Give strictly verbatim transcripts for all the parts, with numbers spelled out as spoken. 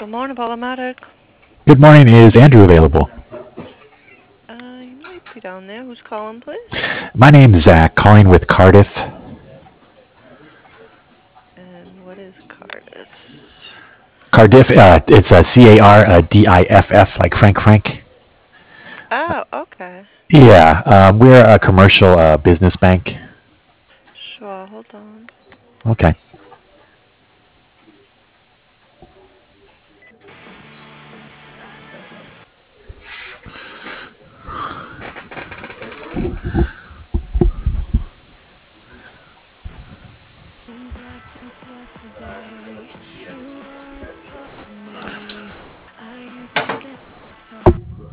Morning, Problematic. Good morning. Is Andrew available? Uh, you might be down there. Who's calling, please? My name's Zach, calling with Cardiff. And what is Cardis? Cardiff, uh, it's a C A R uh, D I F F, like Frank Frank. Oh, okay. Yeah, um, we're a commercial uh, business bank. Sure, hold on. Okay. Seems like just yesterday you were on top of me. I used to think so.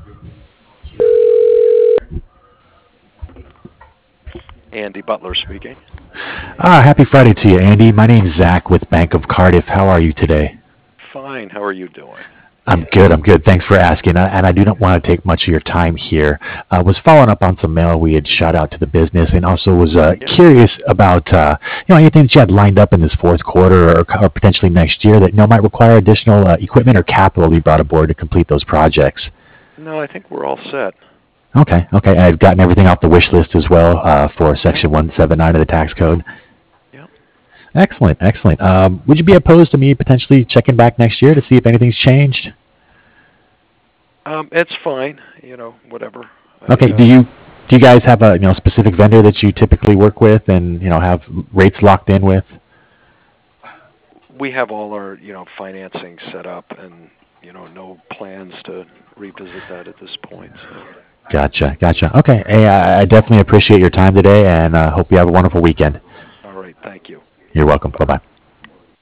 Andy Butler speaking. Ah, happy Friday to you, Andy. My name's Zach with Bank of Cardiff. How are you today? Fine. How are you doing? I'm good. I'm good. Thanks for asking. Uh, And I do not want to take much of your time here. I uh, was following up on some mail we had shot out to the business, and also was uh, Yeah. curious about uh, you know anything that you had lined up in this fourth quarter or, or potentially next year that you know might require additional uh, equipment or capital to be brought aboard to complete those projects. No, I think we're all set. Okay. Okay. I've gotten everything off the wish list as well uh, for Yep. Section one seventy-nine of the tax code. Yep. Excellent. Excellent. Um, would you be opposed to me potentially checking back next year to see if anything's changed? Um, it's fine. You know, whatever. I Okay. Do uh, you do you guys have a you know specific vendor that you typically work with and you know have rates locked in with? we have all our you know financing set up, and you know no plans to revisit that at this point. So, Gotcha. Gotcha. Okay. Hey, I, I definitely appreciate your time today and uh, hope you have a wonderful weekend. all right. Thank you. You're welcome. Bye. Bye bye.